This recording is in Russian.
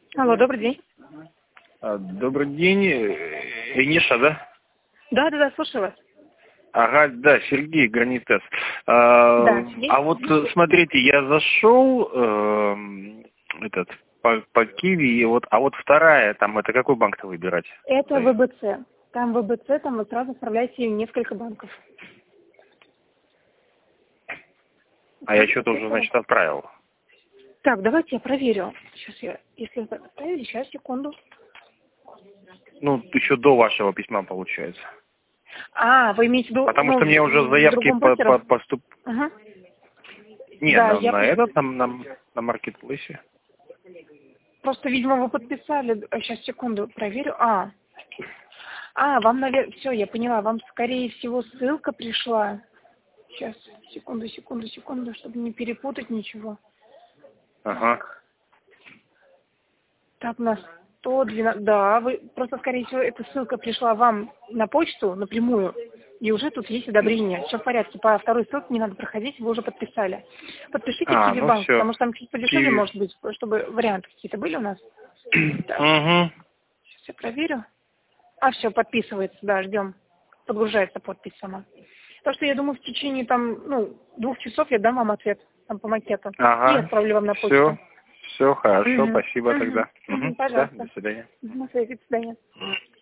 Алло, добрый день. Добрый день, Иниша, да? Да, слушаю вас. Ага, да, Сергей, Гранитес. Да, Сергей. А вот смотрите, я зашел по Киви, и вот, а вот вторая, там, это какой банк-то выбирать? Это ВБЦ. Там ВБЦ, там вы сразу отправляете в несколько банков. А я что-то уже, значит, отправил. Так, давайте я проверю. Если вы отправили, сейчас, секунду. Ну, еще до вашего письма получается. А, вы имеете в виду... Потому что мне уже заявки поступ... Ага. Не, Да, на этот, на маркетплейсе. Просто, видимо, вы подписали... Сейчас, секунду, проверю. Вам, наверное... Все, я поняла. Вам, скорее всего, ссылка пришла. Сейчас, секунду, чтобы не перепутать ничего. Ага. Так, у нас 112... Да, вы просто, скорее всего, эта ссылка пришла вам на почту напрямую, и уже тут есть одобрение. Все в порядке. По второй ссылке не надо проходить, вы уже подписали. Подпишите Киви-банк, Все. потому что там чуть подешевле, может быть, чтобы варианты какие-то были у нас. Угу. Сейчас я проверю. Все, подписывается, да, ждем. Подгружается подпись сама. Так что я думаю, в течение 2 часов я дам вам ответ там по макету. Ага. И отправлю вам на почту. Все хорошо, спасибо тогда. Пожалуйста. Да, до свидания. На связи, до свидания.